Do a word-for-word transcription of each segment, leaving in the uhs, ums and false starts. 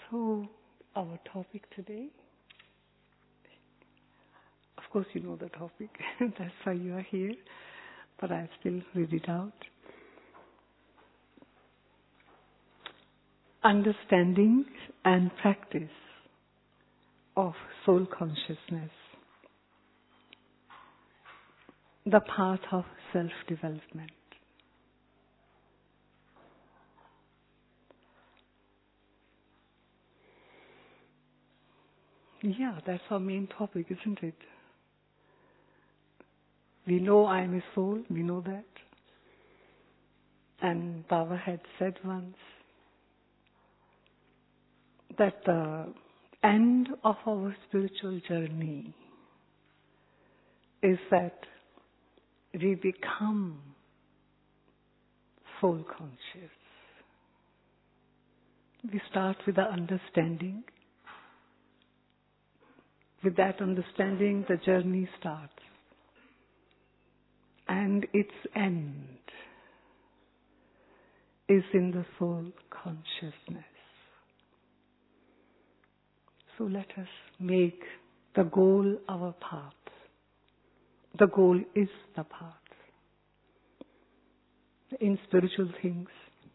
So, our topic today, of course you know the topic, that's why you are here, but I still read it out. Understanding and practice of soul consciousness, the path of self-development. Yeah, that's our main topic, isn't it? We know I am a soul, we know that. And Baba had said once that the end of our spiritual journey is that we become soul conscious. We start with the understanding. With that understanding, the journey starts. And its end is in the soul consciousness. So let us make the goal our path. The goal is the path. In spiritual things,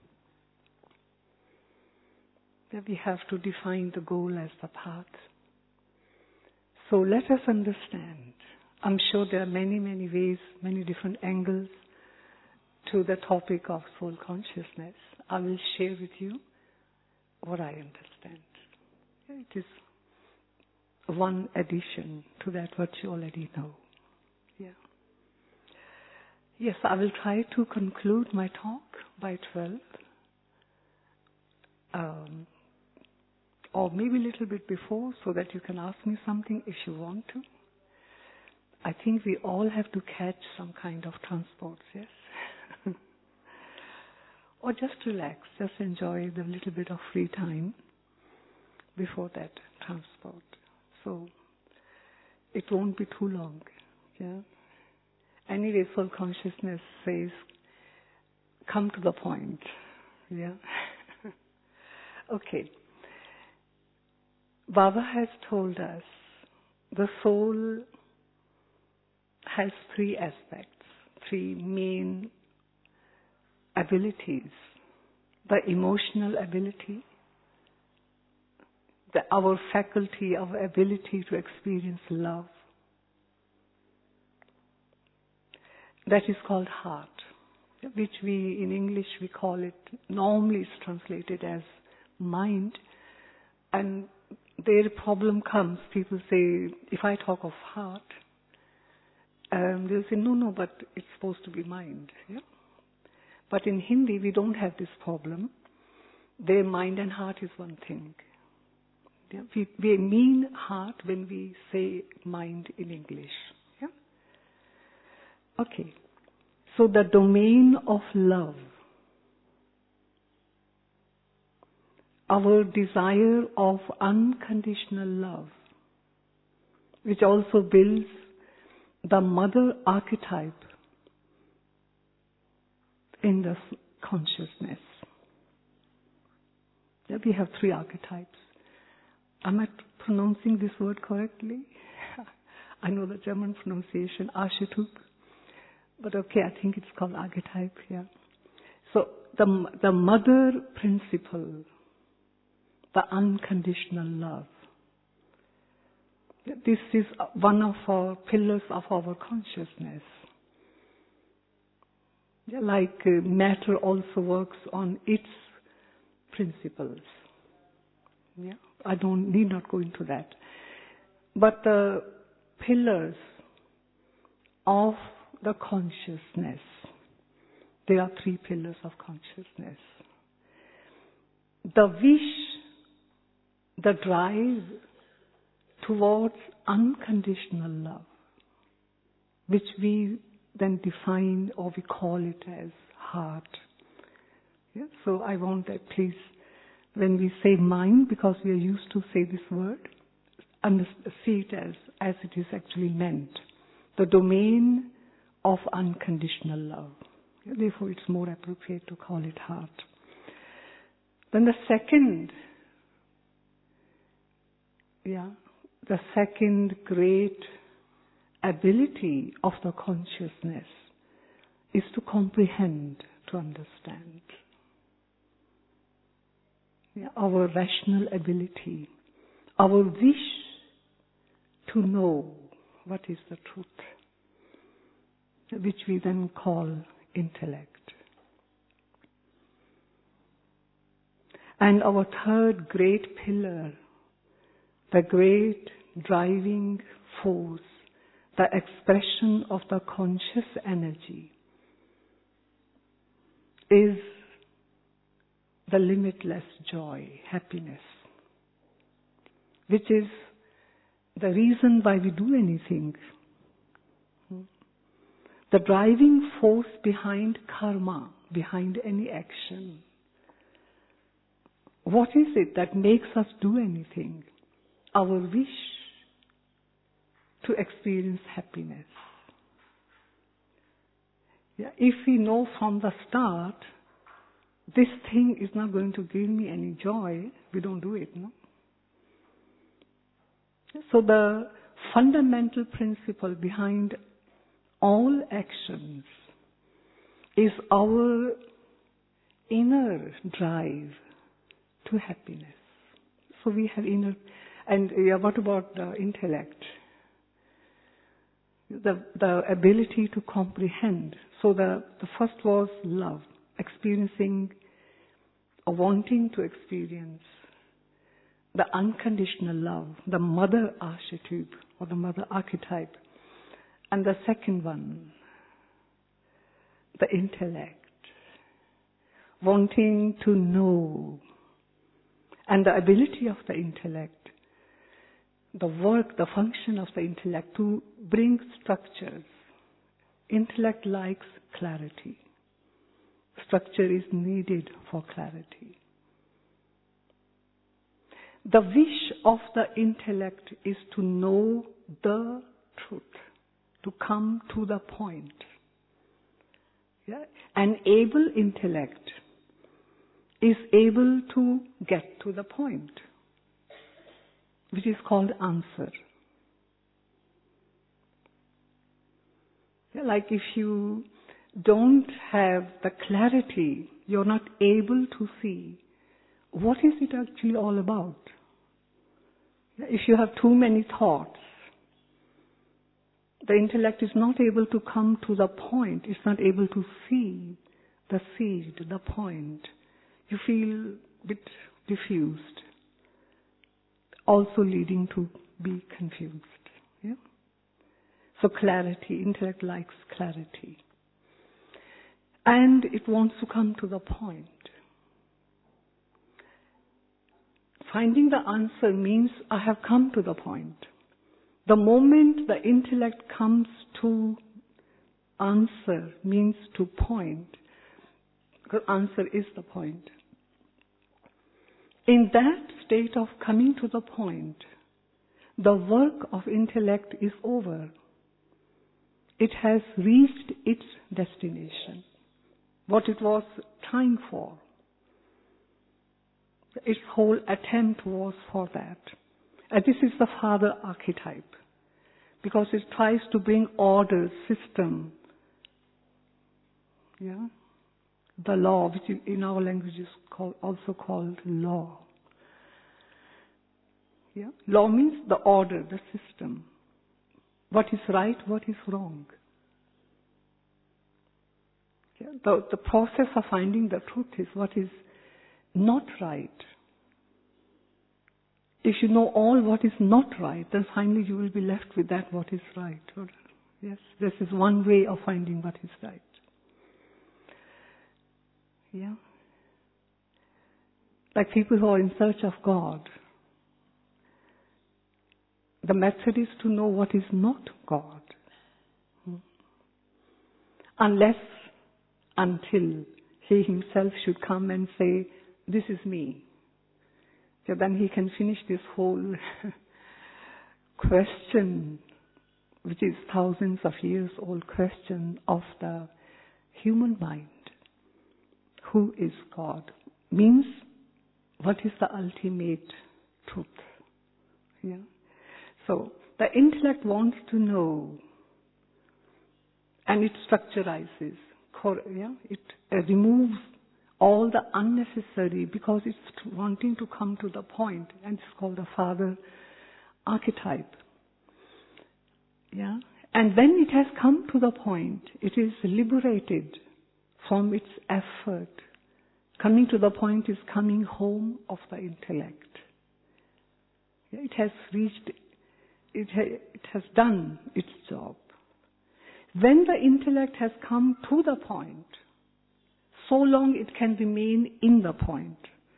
that we have to define the goal as the path. So let us understand. I'm sure there are many, many ways, many different angles to the topic of soul consciousness. I will share with you what I understand. It is one addition to that what you already know. Yeah. Yes, I will try to conclude my talk by twelve. Um, or maybe a little bit before, so that you can ask me something if you want to. I think we all have to catch some kind of transport, yes? Or just relax, just enjoy the little bit of free time before that transport. So it won't be too long, yeah? Anyway, soul consciousness says, come to the point, yeah? Okay. Baba has told us the soul has three aspects, three main abilities. The emotional ability, the, our faculty, our ability to experience love. That is called heart, which we, in English, we call it, normally it's translated as mind. And their problem comes, people say, if I talk of heart, um, they'll say, no, no, but it's supposed to be mind. Yeah? But in Hindi, we don't have this problem. Their mind and heart is one thing. Yeah? We, we mean heart when we say mind in English. Yeah? Okay. So the domain of love, our desire of unconditional love, which also builds the mother archetype in the consciousness. Yeah, we have three archetypes. Am I pronouncing this word correctly? I know the German pronunciation, Archetyp, but okay, I think it's called archetype, yeah. So the, the mother principle, the unconditional love. This is one of our pillars of our consciousness. Like uh, matter also works on its principles. Yeah, I don't need not go into that. But the pillars of the consciousness, there are three pillars of consciousness. The wish, the drive towards unconditional love, which we then define or we call it as heart. Yeah? So I want that please, when we say mind, because we are used to say this word, see it as, as it is actually meant. The domain of unconditional love. Yeah? Therefore it's more appropriate to call it heart. Then the second yeah, the second great ability of the consciousness is to comprehend, to understand. Yeah, our rational ability, our wish to know what is the truth, which we then call intellect. And our third great pillar, the great driving force, the expression of the conscious energy, is the limitless joy, happiness, which is the reason why we do anything. The driving force behind karma, behind any action. What is it that makes us do anything? Our wish to experience happiness. Yeah, if we know from the start, this thing is not going to give me any joy, we don't do it, no? So the fundamental principle behind all actions is our inner drive to happiness. So we have inner, and yeah, what about the intellect? The, the ability to comprehend. So the, the first was love, experiencing or wanting to experience the unconditional love, the mother archetype or the mother archetype. And the second one, the intellect, wanting to know, and the ability of the intellect, the work, the function of the intellect to bring structures. Intellect likes clarity. Structure is needed for clarity. The wish of the intellect is to know the truth, to come to the point. Yeah? An able intellect is able to get to the point, which is called answer. Yeah, like if you don't have the clarity, you're not able to see what is it actually all about. Yeah, if you have too many thoughts, the intellect is not able to come to the point, it's not able to see the seed, the point. You feel a bit diffused, also leading to be confused. Yeah? So clarity, intellect likes clarity. And it wants to come to the point. Finding the answer means I have come to the point. The moment the intellect comes to answer means to point, because answer is the point. In that state of coming to the point, the work of intellect is over. It has reached its destination, what it was trying for. Its whole attempt was for that. And this is the father archetype, because it tries to bring order, system, yeah, the law, which in our language is called, also called law. Yeah? Law means the order, the system. What is right, what is wrong. Yeah? The, the process of finding the truth is what is not right. If you know all what is not right, then finally you will be left with that what is right. Yes, this is one way of finding what is right. Yeah. Like people who are in search of God, the method is to know what is not God. Hmm. Unless, until he himself should come and say, this is me. So then he can finish this whole question, which is thousands of years old question of the human mind. Who is God? Means, what is the ultimate truth? Yeah. So the intellect wants to know, and it structurizes. Yeah? It uh, removes all the unnecessary because it's wanting to come to the point, and it's called the father archetype. Yeah? And when it has come to the point, it is liberated from its effort. Coming to the point is coming home of the intellect. Yeah? It has reached, it, ha- it has done its job. When the intellect has come to the point, so long it can remain in the point.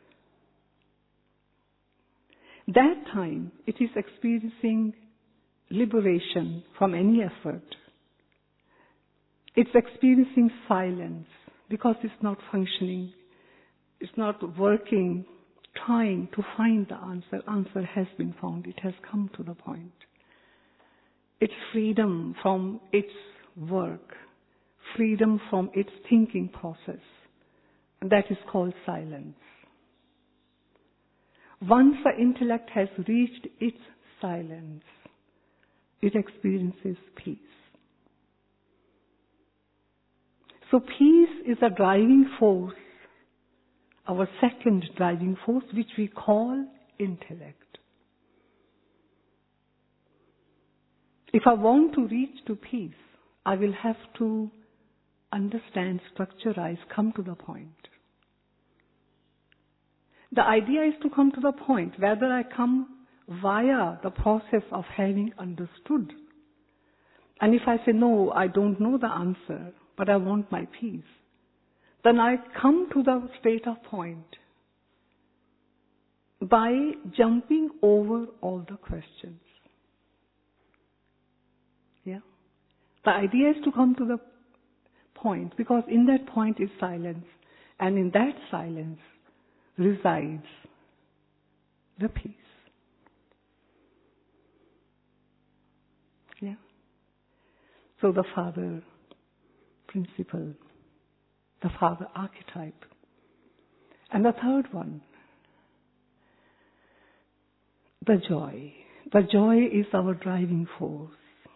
That time it is experiencing liberation from any effort. It's experiencing silence because it's not functioning, it's not working, trying to find the answer. Answer has been found, it has come to the point. It's freedom from its work, freedom from its thinking process. And that is called silence. Once the intellect has reached its silence, it experiences peace. So peace is a driving force, our second driving force, which we call intellect. If I want to reach to peace, I will have to understand, structurize, come to the point. The idea is to come to the point, whether I come via the process of having understood. And if I say, no, I don't know the answer, but I want my peace, then I come to the state of point by jumping over all the questions. Yeah? The idea is to come to the point, because in that point is silence, and in that silence resides the peace. Yeah? So the father principle, the father archetype. And the third one, the joy. The joy is our driving force.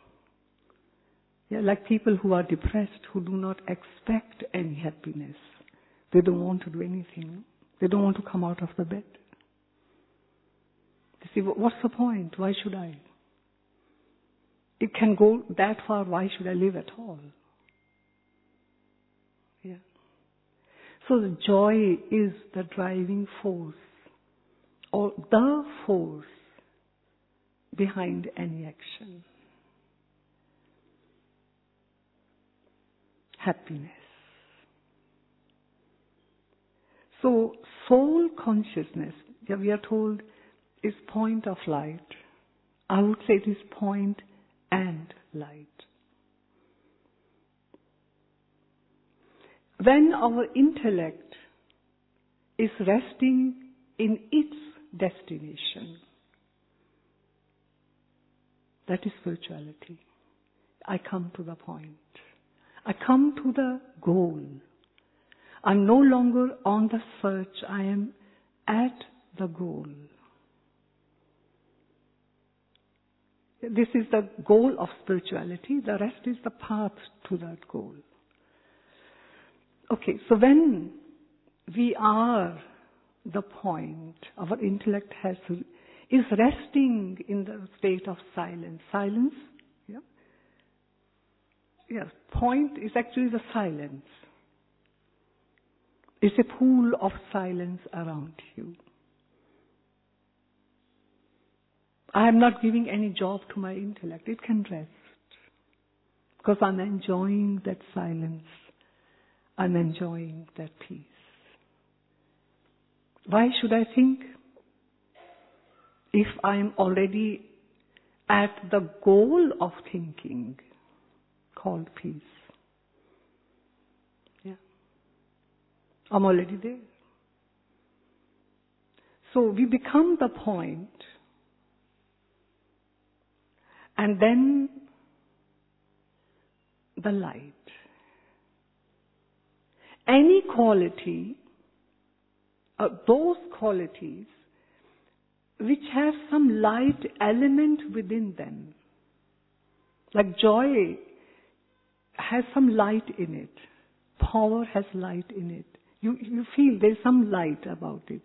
Yeah, like people who are depressed, who do not expect any happiness. They don't want to do anything. They don't want to come out of the bed. They say, what's the point? Why should I? It can go that far, why should I live at all? Yeah. So the joy is the driving force, or the force behind any action. Happiness. So soul consciousness, yeah, we are told, is point of light. I would say it is point and light. When our intellect is resting in its destination, that is spirituality. I come to the point. I come to the goal. I'm no longer on the search. I am at the goal. This is the goal of spirituality. The rest is the path to that goal. Okay, so when we are the point, our intellect has is resting in the state of silence. Silence, yeah? Yes, point is actually the silence. It's a pool of silence around you. I am not giving any job to my intellect. It can rest. Because I'm enjoying that silence. I'm enjoying that peace. Why should I think? If I'm already at the goal of thinking, called peace. Yeah. I'm already there. So we become the point, and then the light. Any quality, uh, those qualities which have some light element within them. Like joy has some light in it. Power has light in it. You, you feel there's some light about it.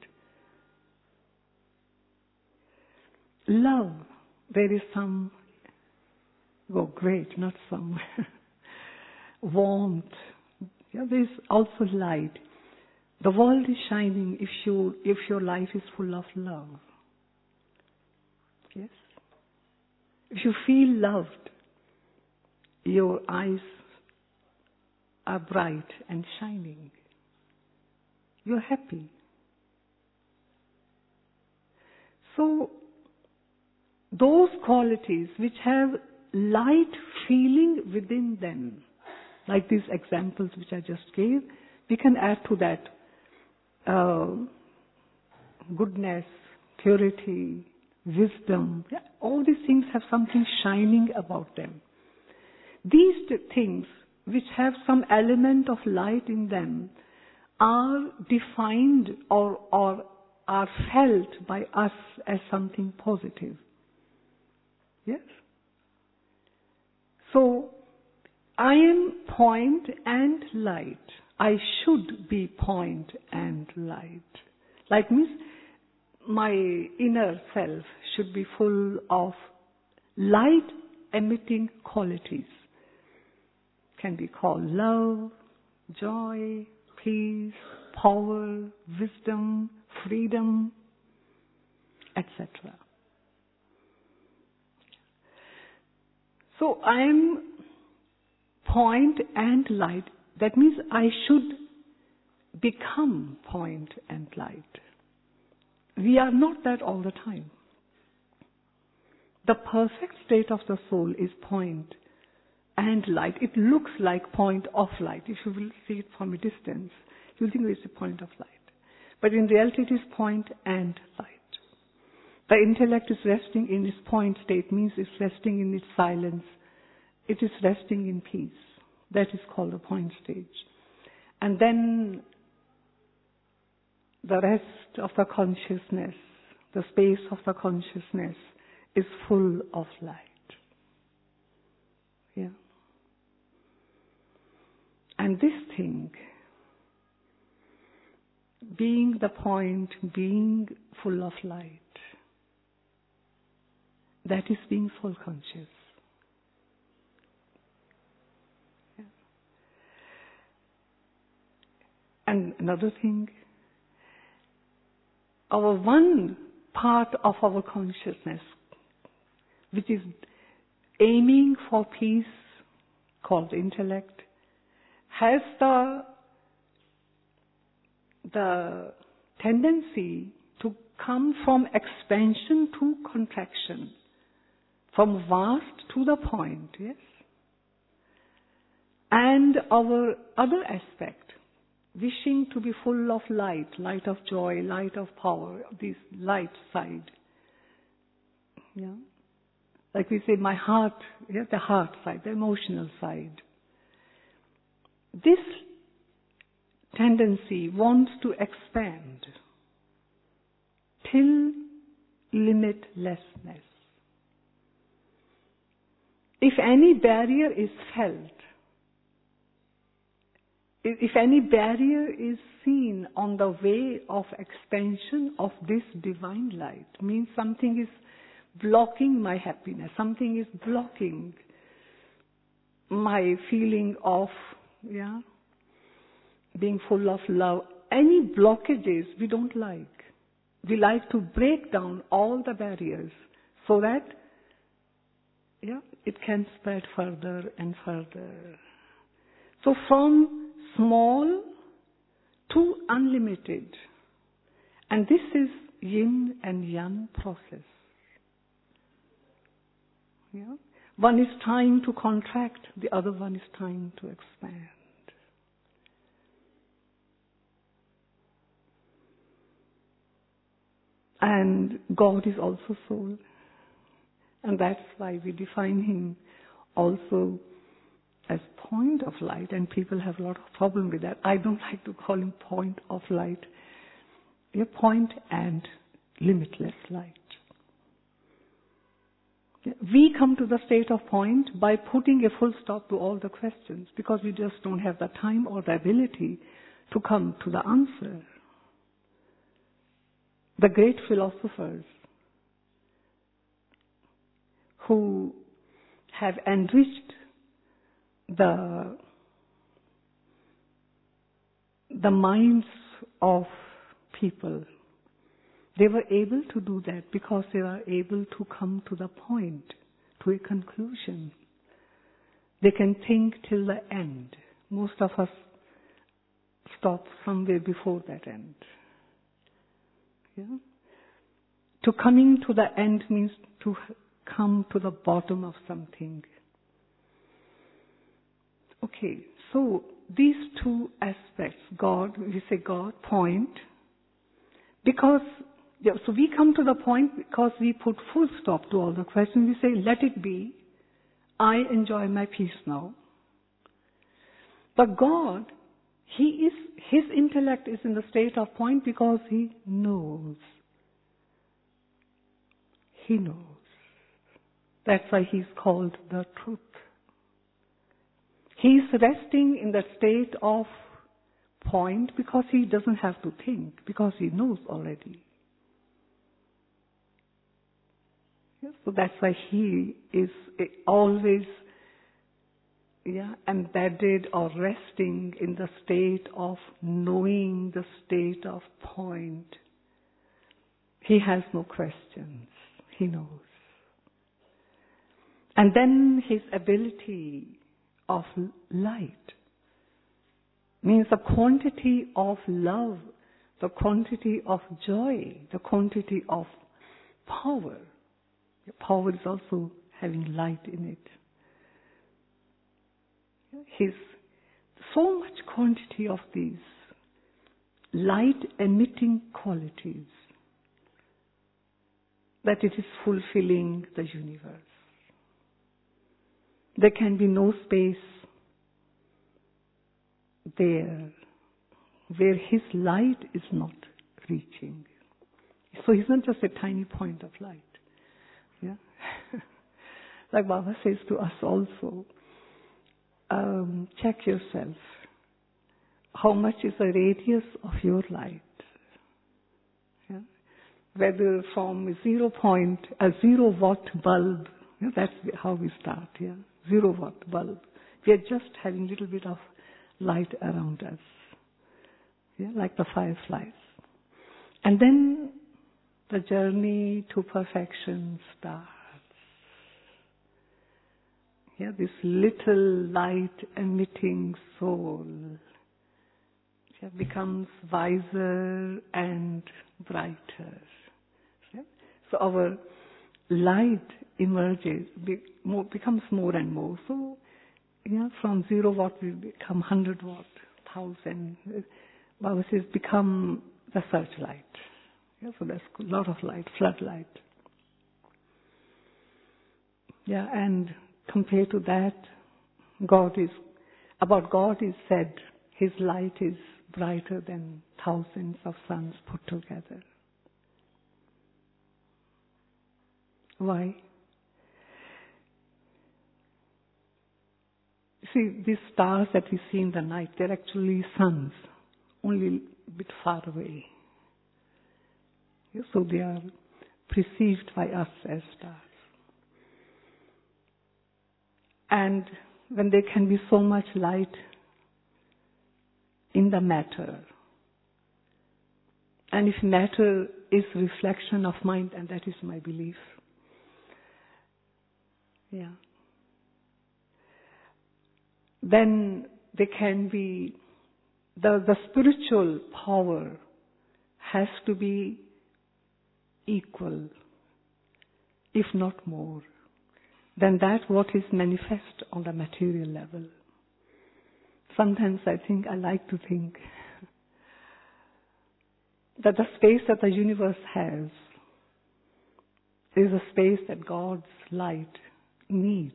Love, there is some, oh great, not some, warmth. Yeah, there's also light. The world is shining if you if your life is full of love. Yes? If you feel loved, your eyes are bright and shining. You're happy. So, those qualities which have light feeling within them, like these examples which I just gave, we can add to that uh, goodness, purity, wisdom. Yeah, all these things have something shining about them. These t- things which have some element of light in them are defined or, or are felt by us as something positive. Yes? So, I am point and light. I should be point and light. Like means my inner self should be full of light emitting qualities. Can be called love, joy, peace, power, wisdom, freedom, et cetera. So I am point and light. That means I should become point and light. We are not that all the time. The perfect state of the soul is point and light. It looks like point of light. If you will see it from a distance, you think it's a point of light. But in reality it is point and light. The intellect is resting in its point state, means it's resting in its silence. It is resting in peace. That is called a point stage. And then the rest of the consciousness, the space of the consciousness is full of light. Yeah. And this thing, being the point, being full of light, that is being soul conscious. Yeah. And another thing, our one part of our consciousness, which is aiming for peace, called intellect, has the, the tendency to come from expansion to contraction, from vast to the point, yes? And our other aspect, wishing to be full of light, light of joy, light of power, this light side. Yeah? Like we say, my heart, yeah, the heart side, the emotional side. This tendency wants to expand till limitlessness. If any barrier is felt, if any barrier is seen on the way of expansion of this divine light, means something is blocking my happiness, something is blocking my feeling of, yeah, being full of love. Any blockages we don't like. We like to break down all the barriers so that, yeah, it can spread further and further. So from small to unlimited. And this is yin and yang process. Yeah? One is trying to contract, the other one is trying to expand. And God is also soul. And that's why we define Him also as point of light, and people have a lot of problem with that. I don't like to call Him point of light. We are point and limitless light. We come to the state of point by putting a full stop to all the questions because we just don't have the time or the ability to come to the answer. The great philosophers who have enriched the, the minds of people, they were able to do that because they were able to come to the point, to a conclusion. They can think till the end. Most of us stop somewhere before that end. Yeah? To coming to the end means to come to the bottom of something. Okay, so these two aspects, God, we say God, point, because, yeah, so we come to the point because we put full stop to all the questions. We say, let it be. I enjoy my peace now. But God, He is, His intellect is in the state of point because He knows. He knows. That's why He's called the truth. He's resting in that state of point because He doesn't have to think, because He knows already. Yes, so that's why He is always yeah, embedded or resting in the state of knowing, the state of point. He has no questions. He knows. And then His ability of light means the quantity of love, the quantity of joy, the quantity of power. Power is also having light in it. His so much quantity of these light-emitting qualities that it is fulfilling the universe. There can be no space there where His light is not reaching. So He's not just a tiny point of light. Yeah, like Baba says to us also, um, check yourself. How much is the radius of your light? Yeah? Whether from a zero point, a zero watt bulb, yeah, that's how we start. Yeah, zero watt bulb. We are just having a little bit of light around us. Yeah, like the fireflies. And then the journey to perfection starts. Yeah, this little light-emitting soul yeah, becomes wiser and brighter. Yeah? So our light emerges, be, more, becomes more and more. So, yeah, from zero watt we become hundred watt, thousand. Baba says, become the searchlight. Yeah, so there's a lot of light, floodlight. Yeah, and compared to that, God is, about God is said, His light is brighter than thousands of suns put together. Why? See, these stars that we see in the night, they're actually suns, only a bit far away. So they are perceived by us as stars. And when there can be so much light in the matter, and if matter is reflection of mind, and that is my belief, yeah, then there can be, the, the spiritual power has to be equal, if not more, than that what is manifest on the material level. Sometimes I think, I like to think, that the space that the universe has is a space that God's light needs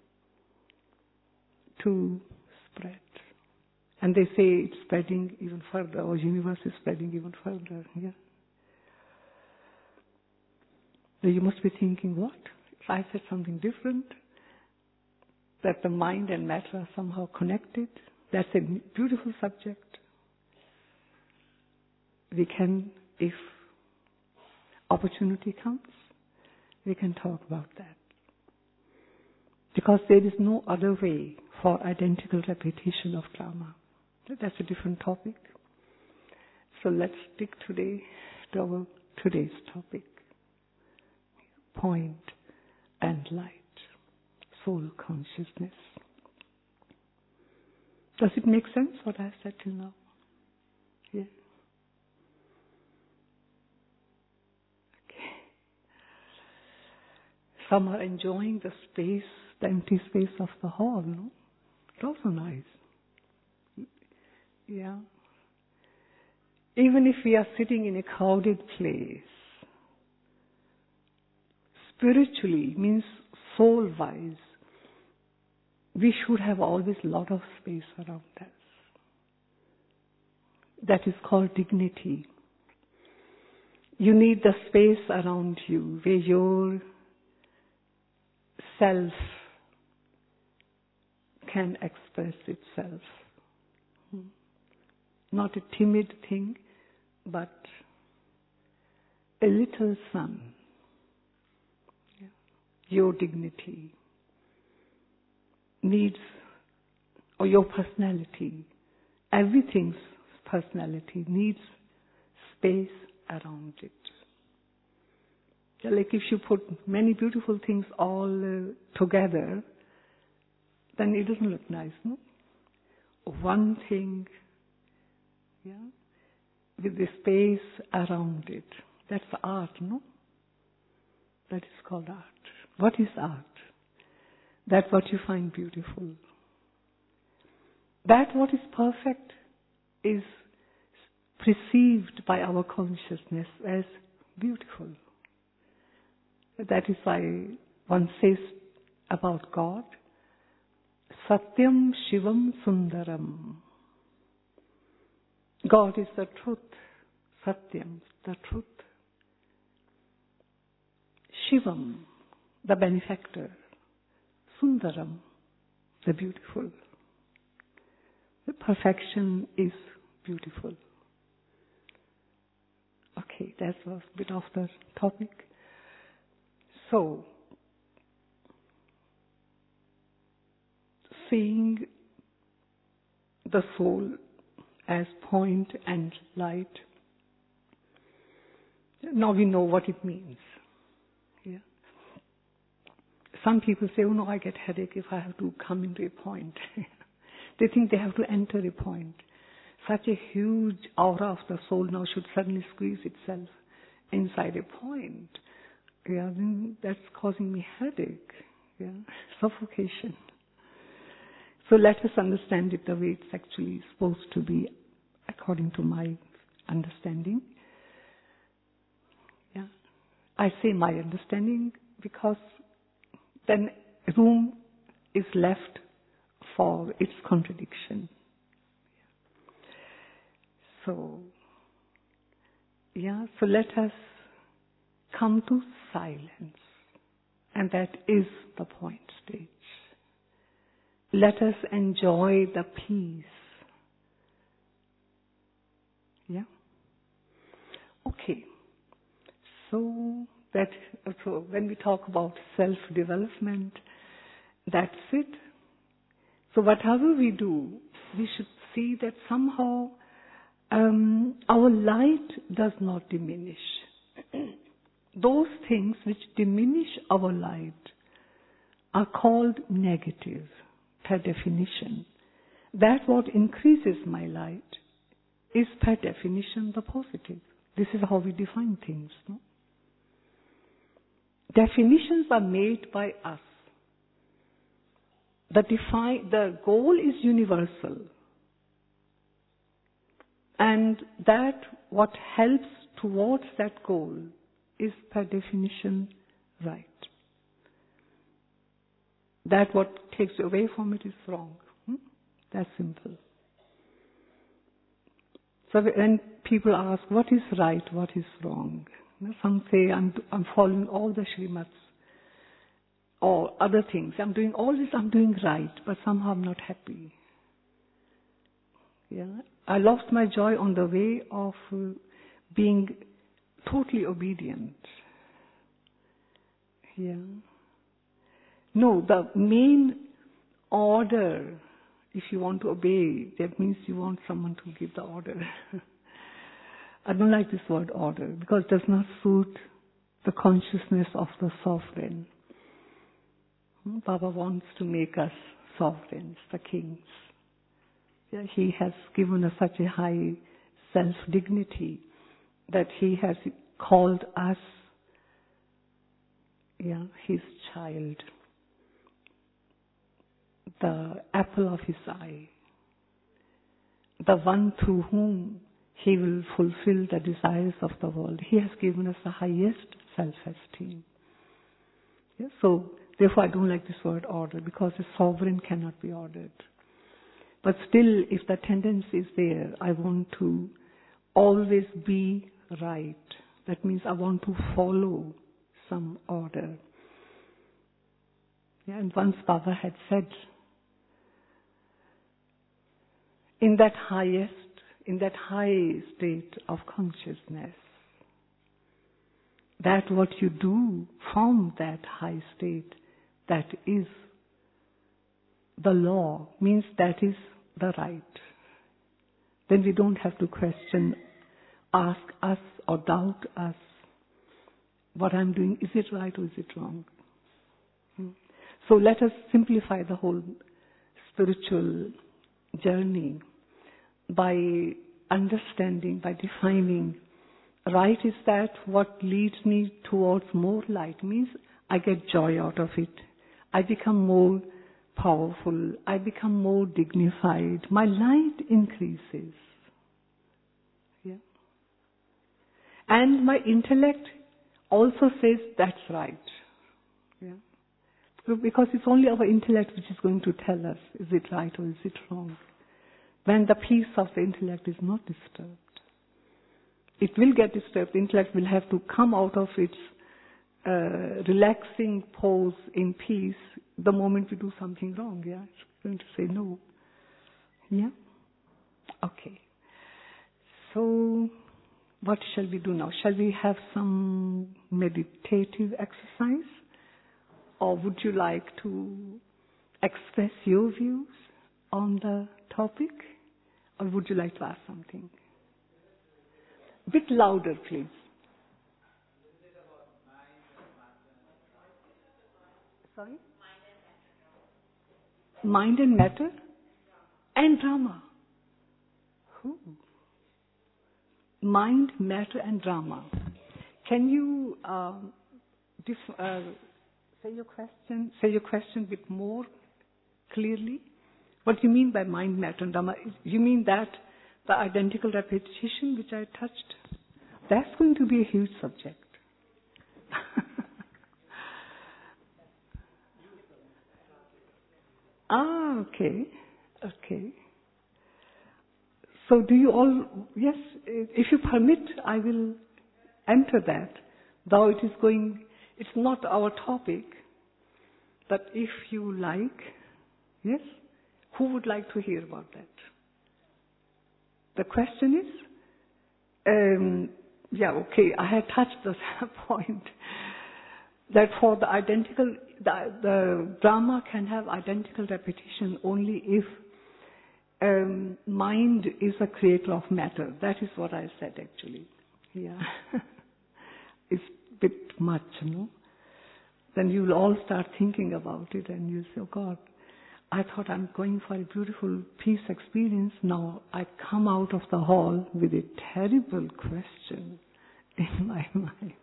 to spread. And they say it's spreading even further, our universe is spreading even further. Yeah. So you must be thinking, what? So I said something different, that the mind and matter are somehow connected. That's a beautiful subject. We can, if opportunity comes, we can talk about that. Because there is no other way for identical repetition of drama. That's a different topic. So let's stick today to our today's topic. Point and light. Soul consciousness. Does it make sense what I said till now? Yeah. Okay. Some are enjoying the space, the empty space of the hall, no? It's also nice. Yeah. Even if we are sitting in a crowded place, spiritually, means soul-wise, we should have always a lot of space around us. That is called dignity. You need the space around you where your self can express itself. Not a timid thing, but a little sun. Yeah. Your dignity needs, or your personality, everything's personality needs space around it. Like if you put many beautiful things all uh, together, then it doesn't look nice, no? One thing, yeah, with the space around it. That's art, no? That is called art. What is art? That's what you find beautiful. That what is perfect is perceived by our consciousness as beautiful. That is why one says about God, Satyam Shivam Sundaram. God is the truth. Satyam, the truth. Shivam, the benefactor. Sundaram, the beautiful. The perfection is beautiful. Okay, that was a bit off the topic. So, seeing the soul as point and light, now we know what it means. Yeah. Some people say, oh no, I get headache if I have to come into a point. They think they have to enter a point. Such a huge aura of the soul now should suddenly squeeze itself inside a point. Yeah, then that's causing me headache. Yeah, suffocation. So let us understand it the way it's actually supposed to be, according to my understanding. Yeah, I say my understanding because then room is left for its contradiction. So, yeah, so let us come to silence, and that is the point stage. Let us enjoy the peace. Yeah? Okay. So that so when we talk about self-development, that's it. So whatever we do, we should see that somehow um, our light does not diminish. Those things which diminish our light are called negative per definition. That what increases my light is per definition the positive. This is how we define things. No? Definitions are made by us. The, defi- the goal is universal. And that what helps towards that goal is per definition right. That what takes away from it is wrong. Hmm? That's simple. So when people ask, what is right, what is wrong? Some say, I'm, I'm following all the Srimats. or other things. I'm doing all this, I'm doing right, but somehow I'm not happy. Yeah, I lost my joy on the way of uh, being totally obedient. Yeah. No, the main order, if you want to obey, that means you want someone to give the order. I don't like this word order because it does not suit the consciousness of the sovereign. Hmm? Baba wants to make us sovereigns, the kings. Yeah, he has given us such a high self-dignity that he has called us, yeah, his child, the apple of his eye, the one through whom he will fulfill the desires of the world. He has given us the highest self-esteem. Yeah, so, therefore I don't like this word order, because a sovereign cannot be ordered. But still, if the tendency is there, I want to always be right. That means I want to follow some order. Yeah, and once Baba had said, in that highest, in that high state of consciousness, that what you do from that high state, that is the law, means that is the right. Then we don't have to question, ask us or doubt us, what I'm doing, is it right or is it wrong? Hmm. So let us simplify the whole spiritual journey by understanding, by defining. Right is that what leads me towards more light, means I get joy out of it. I become more powerful. I become more dignified. My light increases. Yeah. And my intellect also says that's right. Yeah. Because it's only our intellect which is going to tell us, is it right or is it wrong? When the peace of the intellect is not disturbed. It will get disturbed. The intellect will have to come out of its uh, relaxing pose in peace the moment we do something wrong. Yeah, it's going to say no. Yeah? Okay. So, what shall we do now? Shall we have some meditative exercise? Or would you like to express your views on the topic? Or would you like to ask something? A bit louder, please. Sorry? Mind and matter? And drama. Ooh. Mind, matter and drama. Can you um, dif- uh, say your question, say your question a bit more clearly? What do you mean by mind, matter and drama? You mean that the identical repetition which I touched? That's going to be a huge subject. Ah, okay. Okay. So do you all, yes, if you permit, I will enter that. Though it is going, it's not our topic, but if you like, yes, who would like to hear about that? The question is, um, yeah, okay, I had touched the point that for the identical, the, the drama can have identical repetition only if um, mind is a creator of matter. That is what I said actually. Yeah. It's a bit much, no? Then you will all start thinking about it and you say, oh God, I thought I'm going for a beautiful peace experience. Now I come out of the hall with a terrible question in my mind.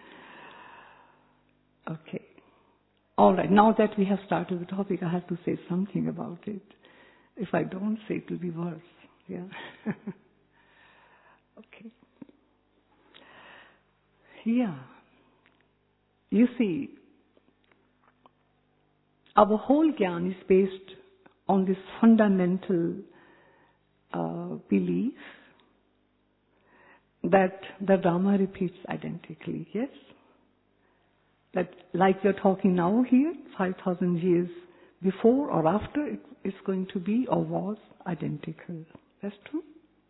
Okay. All right. Now that we have started the topic, I have to say something about it. If I don't say it, will be worse. Yeah. Okay. Yeah. You see, our whole Gyan is based on this fundamental uh, belief that the Dharma repeats identically, yes? That like we're talking now here, five thousand years before or after, it is going to be or was identical. That's true.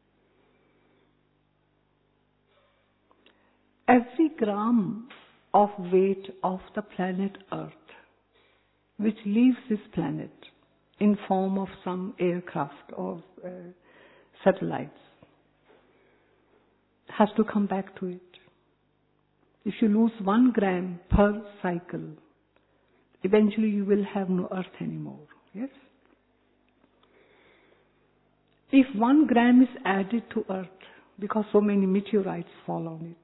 Every gram of weight of the planet Earth, which leaves this planet in form of some aircraft or uh, satellites, has to come back to it. If you lose one gram per cycle, eventually you will have no Earth anymore. Yes? If one gram is added to Earth, because so many meteorites fall on it,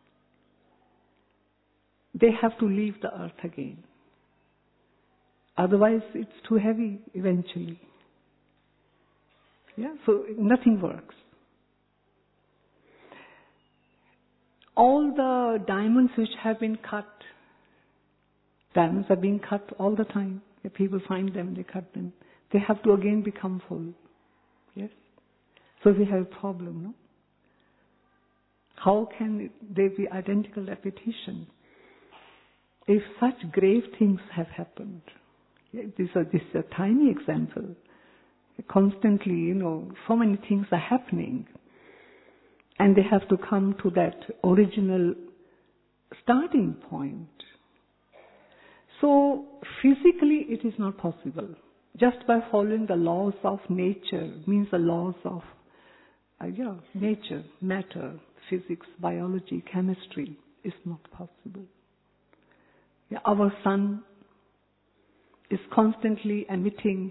they have to leave the Earth again. Otherwise, it's too heavy eventually. Yeah, so nothing works. All the diamonds which have been cut, diamonds are being cut all the time. If people find them, they cut them. They have to again become full. Yes? So we have a problem, no? How can there be identical repetition if such grave things have happened? Yeah, this, is a, this is a tiny example. Constantly, you know, so many things are happening. And they have to come to that original starting point. So, physically it is not possible. Just by following the laws of nature, means the laws of uh, yeah, nature, matter, physics, biology, chemistry, is not possible. Yeah, our sun is constantly emitting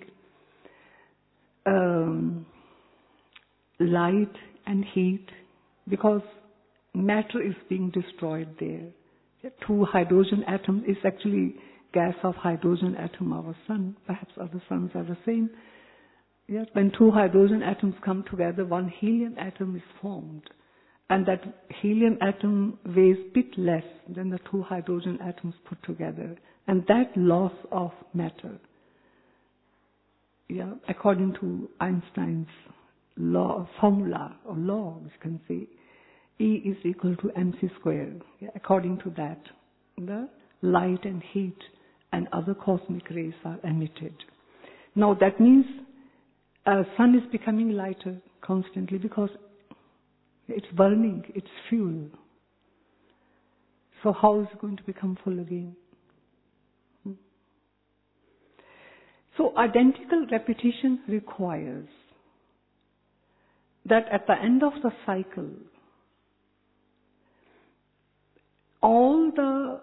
um, light and heat, because matter is being destroyed there. Yeah, two hydrogen atoms is actually gas of hydrogen atom, our sun. Perhaps other suns are the same. Yes, when two hydrogen atoms come together, one helium atom is formed. And that helium atom weighs a bit less than the two hydrogen atoms put together. And that loss of matter, yeah, according to Einstein's law, formula or law, you can say, E is equal to mc squared. Yeah, according to that, the light and heat and other cosmic rays are emitted. Now that means uh, sun is becoming lighter constantly because it's burning, it's fuel. So how is it going to become full again? Hmm. So identical repetition requires that at the end of the cycle, all the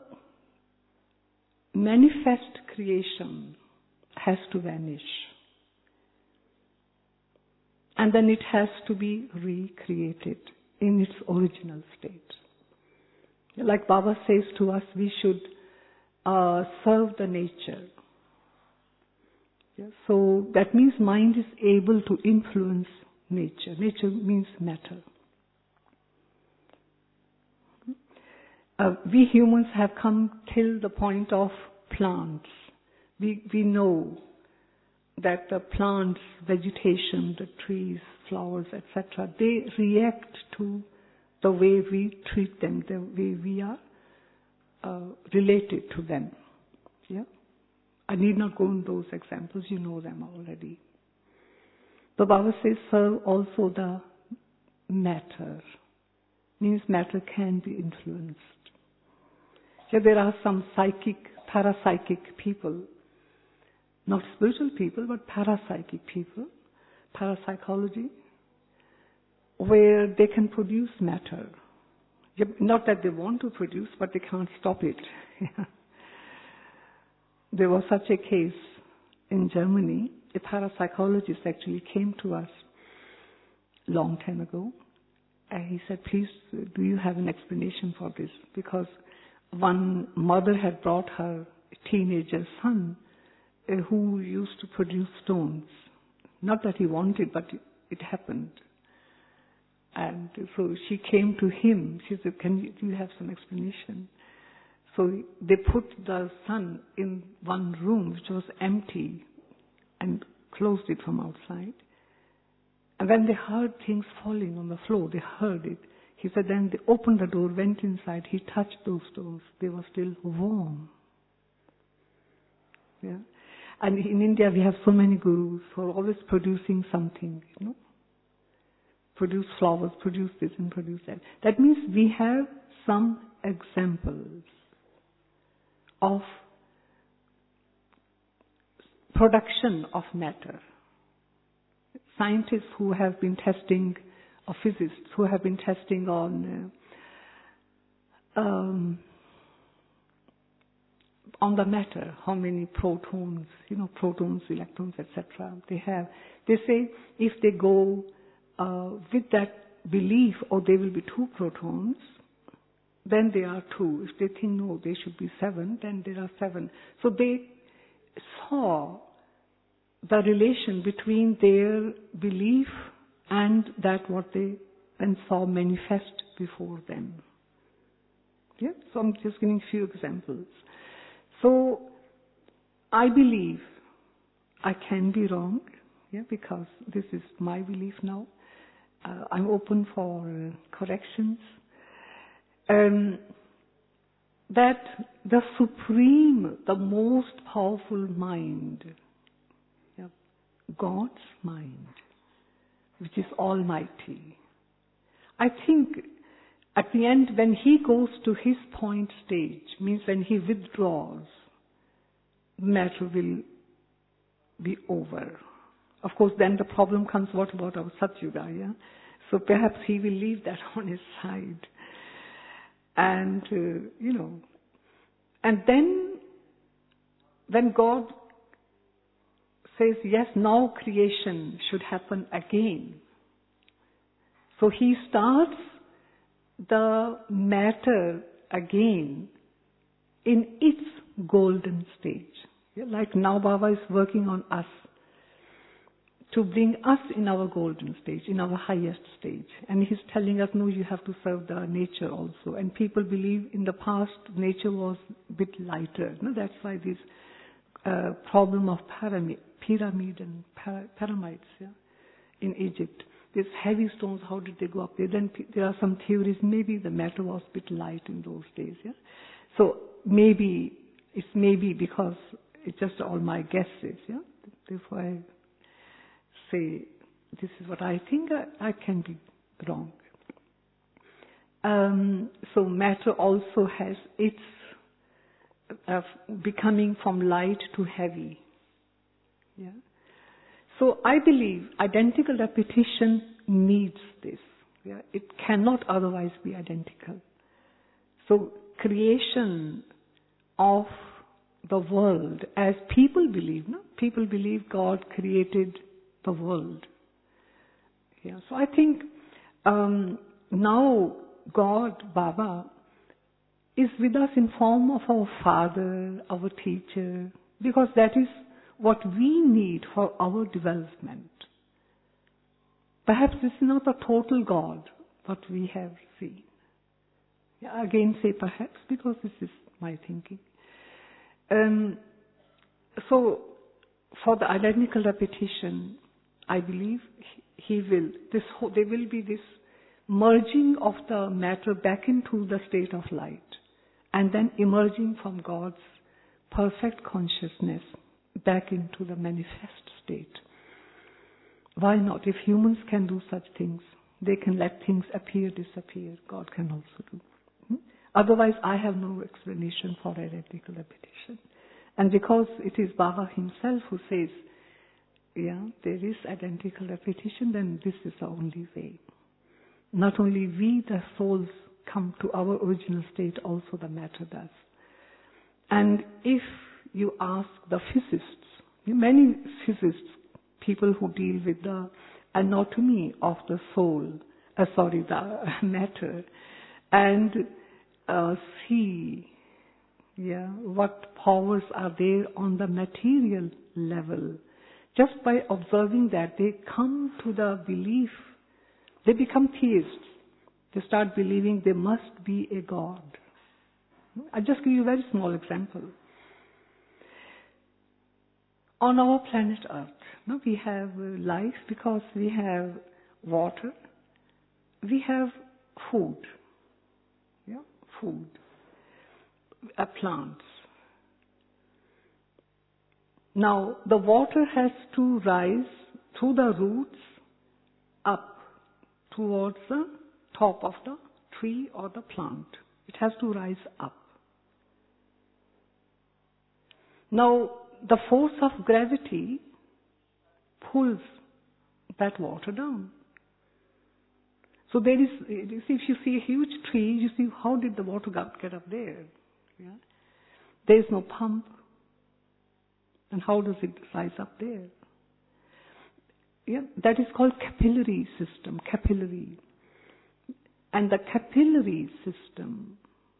manifest creation has to vanish. And then it has to be recreated in its original state. Like Baba says to us, we should uh, serve the nature. Yeah, so that means mind is able to influence nature. Nature means matter. Uh, we humans have come till the point of plants. We, we know that the plants, vegetation, the trees, flowers, et cetera, they react to the way we treat them, the way we are uh, related to them. Yeah, I need not go into those examples, you know them already. The Baba says, serve also the matter. Means matter can be influenced. Yeah, there are some psychic, parapsychic people, not spiritual people, but parapsychic people, parapsychology, where they can produce matter. Not that they want to produce, but they can't stop it. There was such a case in Germany. A parapsychologist actually came to us long time ago, and he said, please, do you have an explanation for this? Because one mother had brought her teenager son uh, who used to produce stones. Not that he wanted, but it, it happened. And so she came to him. She said, can you, do you have some explanation? So they put the son in one room which was empty and closed it from outside. And when they heard things falling on the floor, they heard it. He said then they opened the door, went inside, he touched those stones. They were still warm. Yeah. And in India we have so many gurus who are always producing something, you know. Produce flowers, produce this and produce that. That means we have some examples of production of matter. Scientists who have been testing, or physicists who have been testing on uh, um, on the matter, how many protons, you know, protons, electrons, et cetera. They have. They say if they go uh, with that belief, or there will be two protons, then there are two. If they think no, there should be seven, then there are seven. So they saw the relation between their belief and that what they then saw manifest before them. Yeah? So I'm just giving a few examples. So I believe I can be wrong, yeah, because this is my belief now. Uh, I'm open for uh, corrections. Um, that the supreme, the most powerful mind, yeah, God's mind, which is almighty, I think at the end when he goes to his point stage, means when he withdraws, matter will be over. Of course then the problem comes, what about our Satyuga, yeah? So perhaps he will leave that on his side. And, uh, you know, and then when God says, yes, now creation should happen again. So he starts the matter again in its golden stage. Yeah, like now Baba is working on us to bring us in our golden stage, in our highest stage. And he's telling us, no, you have to serve the nature also. And people believe in the past nature was a bit lighter. No, that's why this uh, problem of pyramid, pyramid and para- pyramids, yeah, in Egypt. These heavy stones, how did they go up there? Then p- there are some theories, maybe the matter was a bit light in those days. Yeah? So maybe, it's maybe because it's just all my guesses. Yeah? Therefore I say, this is what I think, I, I can be wrong. Um, so matter also has its uh, becoming from light to heavy. Yeah. So I believe identical repetition needs this. Yeah? It cannot otherwise be identical. So creation of the world, as people believe, no? People believe God created the world. Yeah. So I think um, now God, Baba, is with us in form of our Father, our teacher, because that is what we need for our development. Perhaps this is not a total God, what we have seen. Yeah, again say perhaps, because this is my thinking. Um, so, for the identical repetition, I believe he will, this whole, there will be this merging of the matter back into the state of light, and then emerging from God's perfect consciousness back into the manifest state. Why not? If humans can do such things, they can let things appear, disappear. God can also do. Hmm? Otherwise, I have no explanation for identical repetition. And because it is Baba himself who says, yeah, there is identical repetition, then this is the only way. Not only we, the souls, come to our original state, also the matter does. And if you ask the physicists, many physicists, people who deal with the anatomy of the soul, uh, sorry, the matter, and uh, see, yeah, what powers are there on the material level. Just by observing that, they come to the belief, they become theists. They start believing there must be a God. I'll just give you a very small example. On our planet Earth, no, we have life because we have water, we have food. Yeah, food. Uh, plants. Now, the water has to rise through the roots up towards the top of the tree or the plant. It has to rise up. Now, the force of gravity pulls that water down. So there is, you see, if you see a huge tree, you see how did the water get up there? Yeah? There is no pump. And how does it rise up there? Yeah, that is called capillary system, capillary. And the capillary system,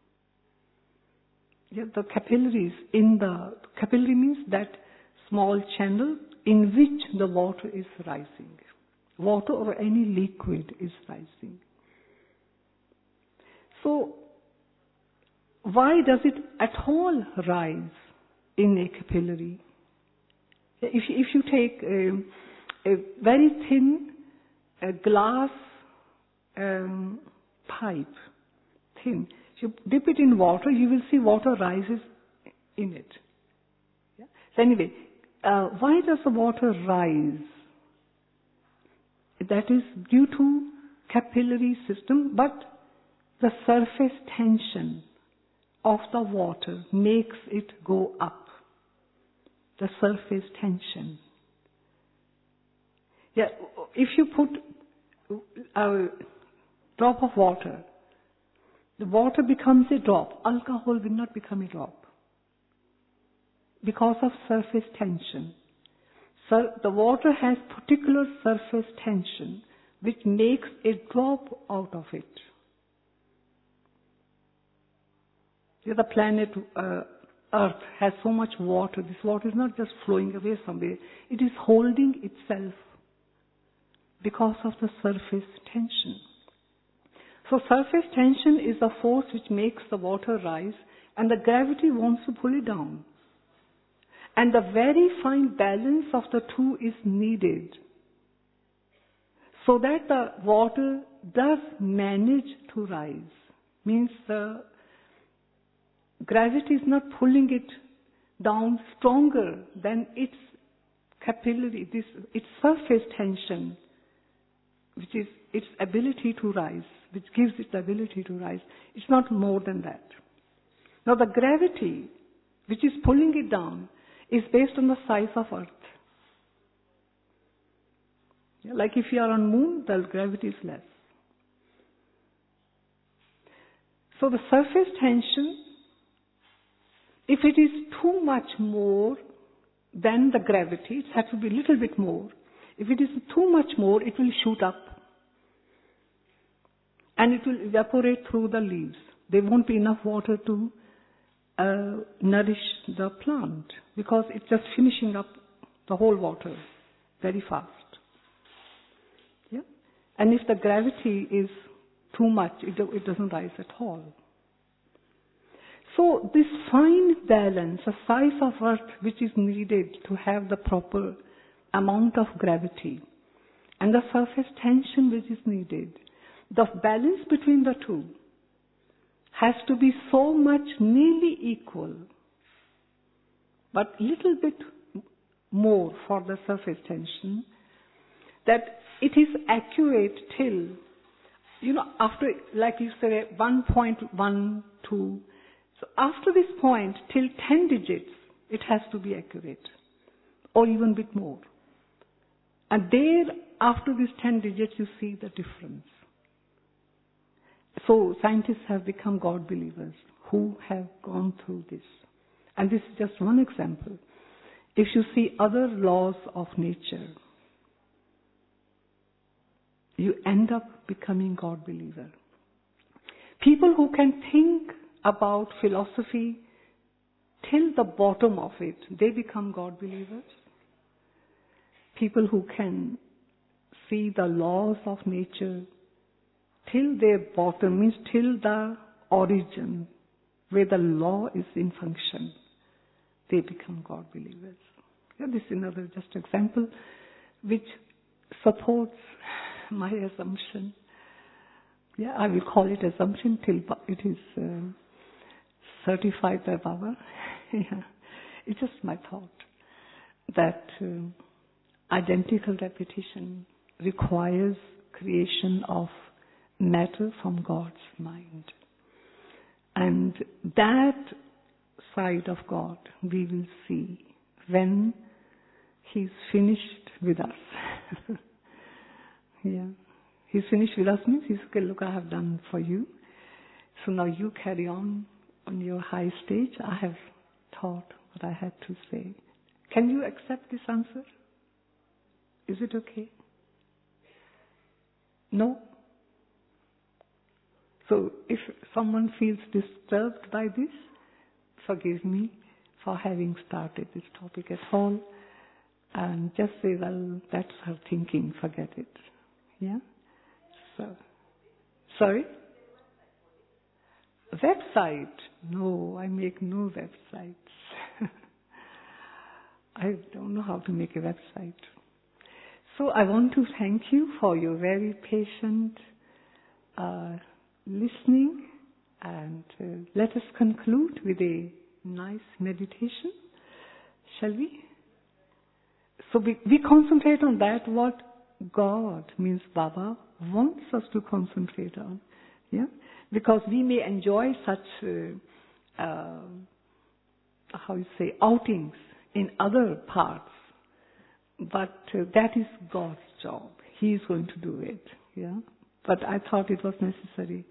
yeah, the capillaries in the, capillary means that small channel in which the water is rising. Water or any liquid is rising. So, why does it at all rise in a capillary? If you, if you take a, a very thin a glass um, pipe, thin, if you dip it in water, you will see water rises in it. Yeah? So anyway, uh, why does the water rise? That is due to capillary system, but the surface tension of the water makes it go up. The surface tension. Yeah, if you put a drop of water, the water becomes a drop. Alcohol will not become a drop because of surface tension. So the water has particular surface tension which makes a drop out of it. Yeah, the planet uh, Earth has so much water. This water is not just flowing away somewhere. It is holding itself because of the surface tension. So surface tension is the force which makes the water rise, and the gravity wants to pull it down. And the very fine balance of the two is needed so that the water does manage to rise. Means the gravity is not pulling it down stronger than its capillary, this, its surface tension, which is its ability to rise, which gives it the ability to rise. It's not more than that. Now the gravity, which is pulling it down, is based on the size of Earth. Yeah, like if you are on moon, the gravity is less. So the surface tension, if it is too much more than the gravity, it has to be a little bit more. If it is too much more, it will shoot up. And it will evaporate through the leaves. There won't be enough water to uh, nourish the plant because it's just finishing up the whole water very fast. Yeah? And if the gravity is too much, it, it doesn't rise at all. So this fine balance, the size of Earth which is needed to have the proper amount of gravity and the surface tension which is needed, the balance between the two has to be so much nearly equal, but little bit more for the surface tension, that it is accurate till, you know, after, like you say, one point one two. So after this point, till ten digits, it has to be accurate, or even a bit more. And there, after these ten digits, you see the difference. So scientists have become God believers who have gone through this. And this is just one example. If you see other laws of nature, you end up becoming God believer. People who can think about philosophy till the bottom of it, they become God believers. People who can see the laws of nature till their bottom, means till the origin, where the law is in function, they become God believers. Yeah, this is another just example which supports my assumption Yeah, I will call it assumption till Ba- it is um, certified by Baba. Yeah, it's just my thought that um identical repetition requires creation of matter from God's mind. And that side of God we will see when He's finished with us. Yeah. He's finished with us means He's okay, look, I have done for you. So now you carry on on your high stage. I have thought what I had to say. Can you accept this answer? Is it okay? No? So if someone feels disturbed by this, forgive me for having started this topic at all, and just say, well, that's her thinking, forget it. Yeah? So, sorry? Website? No, I make no websites. I don't know how to make a website. So I want to thank you for your very patient uh, listening, and uh, let us conclude with a nice meditation, shall we? So we, we concentrate on that, what God, means Baba, wants us to concentrate on. Yeah? Because we may enjoy such, uh, uh, how you say, outings in other parts, but uh, that is God's job. He is going to do it. Yeah? But I thought it was necessary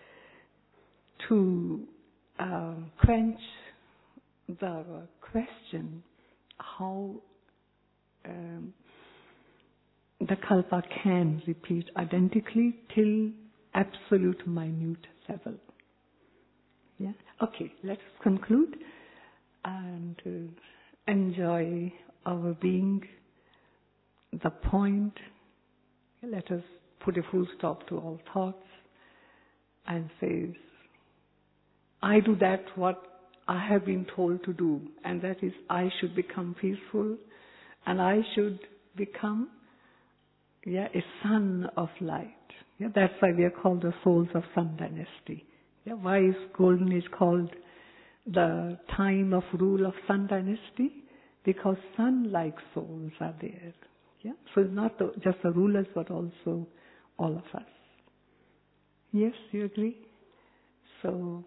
to uh, quench the question how um, the kalpa can repeat identically till absolute minute level. Yeah. Okay. Let's conclude and uh, enjoy our being. The point. Let us put a full stop to all thoughts and says, I do that what I have been told to do, and that is I should become peaceful, and I should become yeah, a son of light. Yeah, that's why we are called the souls of Sun Dynasty. Yeah, why is Golden Age called the time of rule of Sun Dynasty? Because sun-like souls are there. Yeah, so it's not the, just the rulers, but also all of us. Yes, you agree? So,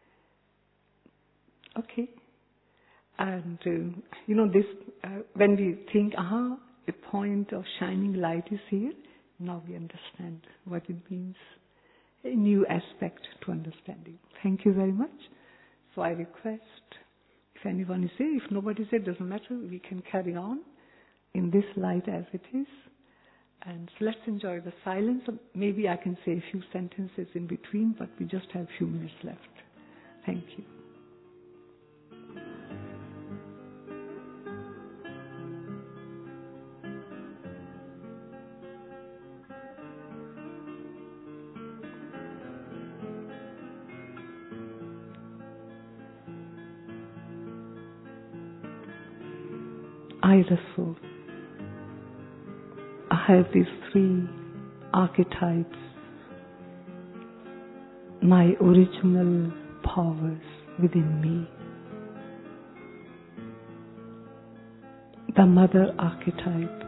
okay. And, uh, you know, this, uh, when we think, aha, a point of shining light is here, now we understand what it means. A new aspect to understanding. Thank you very much. So I request, if anyone is there, if nobody is there, it doesn't matter, we can carry on in this light as it is. And so let's enjoy the silence. Maybe I can say a few sentences in between, but we just have a few minutes left. Thank you. I, the soul, I have these three archetypes, my original powers within me. The mother archetype,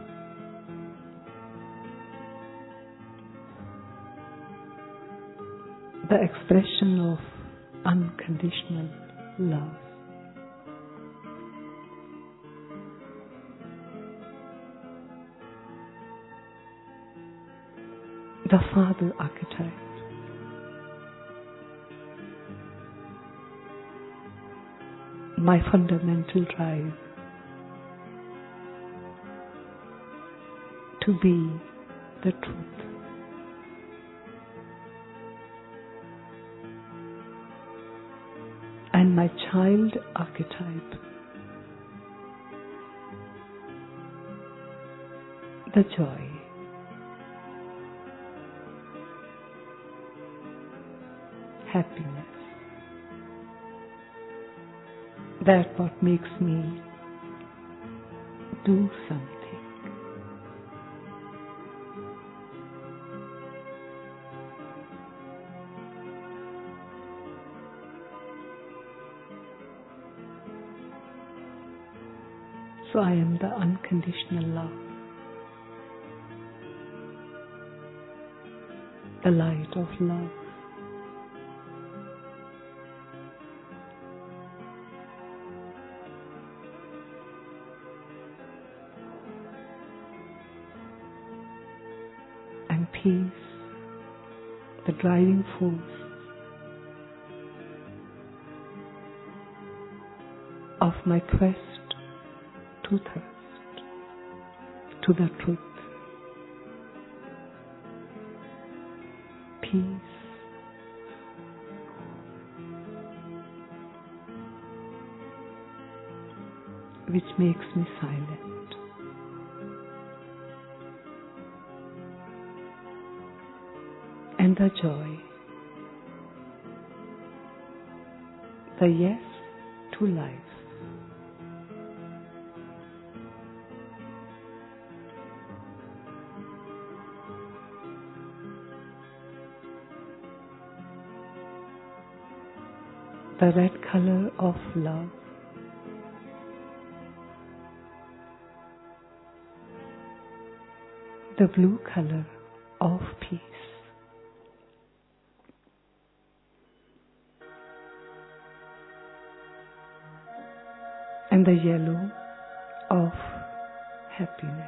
the expression of unconditional love. The father archetype, my fundamental drive to be the truth. And my child archetype, the joy. Happiness. That's what makes me do something. So I am the unconditional love, the light of love. And peace, the driving force of my quest to thirst, to the truth. Peace, which makes me silent. And the joy, the yes to life. The red color of love, the blue color of peace, and the yellow of happiness.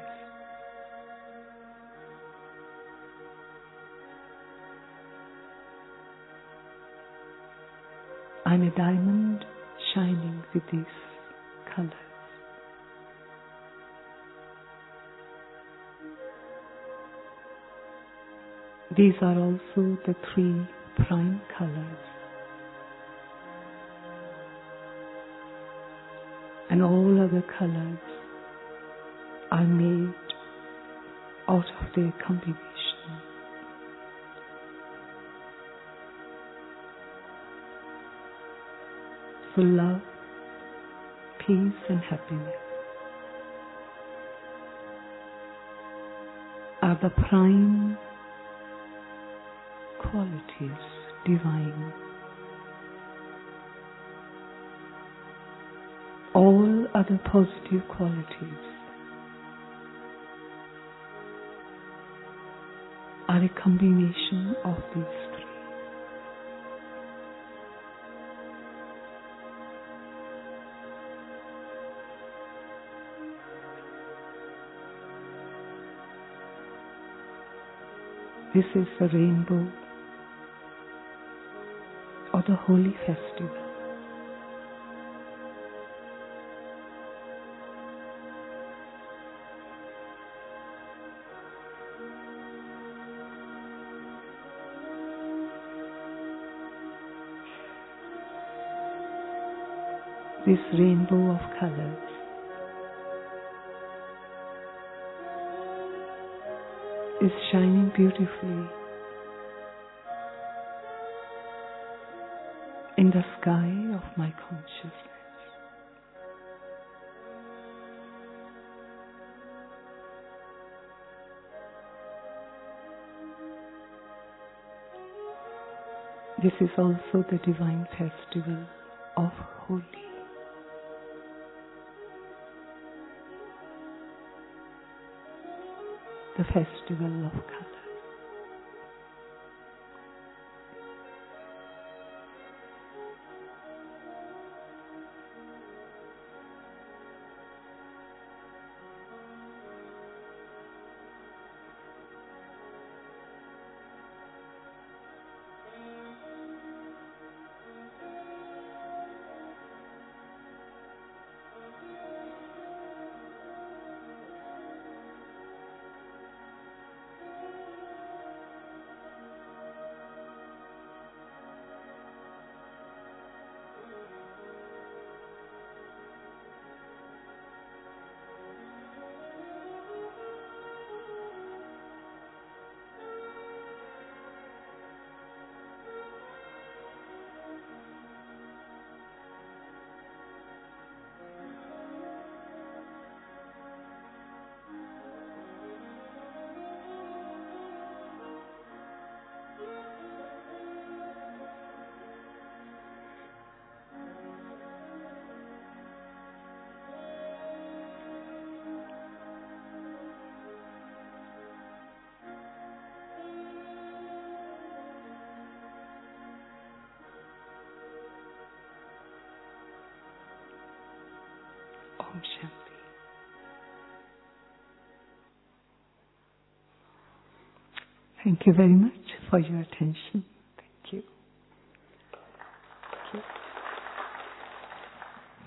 I'm a diamond shining with these colors. These are also the three prime colors, and all other colors are made out of their combination. So love, peace and happiness are the prime qualities, divine. All other positive qualities are a combination of these three. This is the rainbow or the holy festival. This rainbow of colors is shining beautifully in the sky of my consciousness. This is also the divine festival of Holi. The festival of color. Om Shanti. Thank you very much for your attention. Thank you. Thank you.